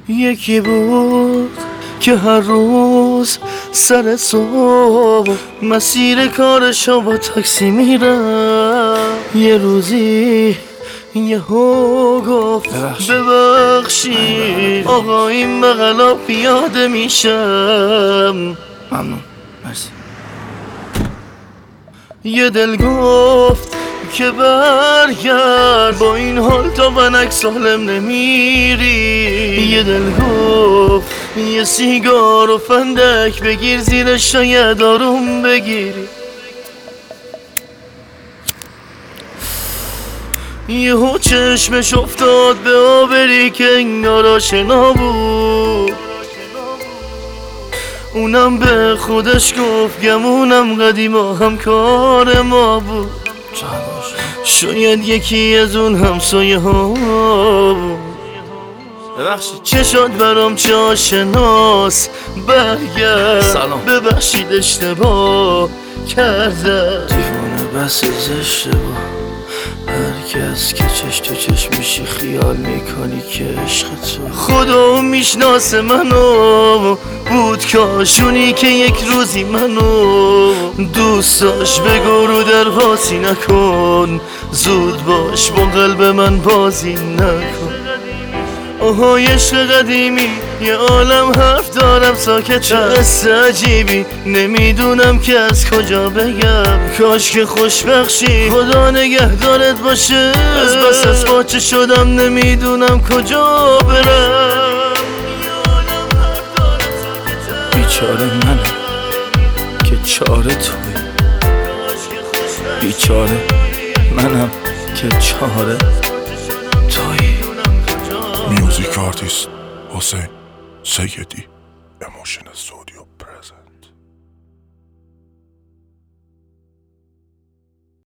یکی بود که هر روز سر صبح مسیر کارشو با تاکسی میرم. یه روزی یهو گفت ببخشید آقا این بغلا پیاده میشم. ممنون، مرسی. یه دل گفت که برگرد، با این حال تا ونک سالم نمیری. یه دل گفت یه سیگار و فندک بگیر زیرش شاید آروم بگیری. یهو چشمش افتاد به آبری که انگار آشنا بود. اونم به خودش گفت گمونم قدیما همکار ما بود. شاید یکی از اون همسایه ها بود. ببخشید چشات برام چه آشناس، برگرد سلام. ببخشید اشتباه کرده. دیوانه بس از اشتباه، هرکس که چش تو چش میشی خیال میکنی که عشق تو خدا میشناسه منو، بود کاشونی که یک روزی منو دوست داشت. بگو رو درواسی نکن، زود باش با قلب من بازی نکن. آهای عشق قدیمی یه عالم حرف دارم ساکت. چه قصه عجیبی نمیدونم که از کجا بگم. کاش که خوشبخشی خدا نگهدارت باشه. از بس از باچه شدم نمیدونم کجا برم. بیچاره منم که چاره توی، بیچاره منم که چاره توی. Music artist Hossein Seyyedi, Emotion Studio.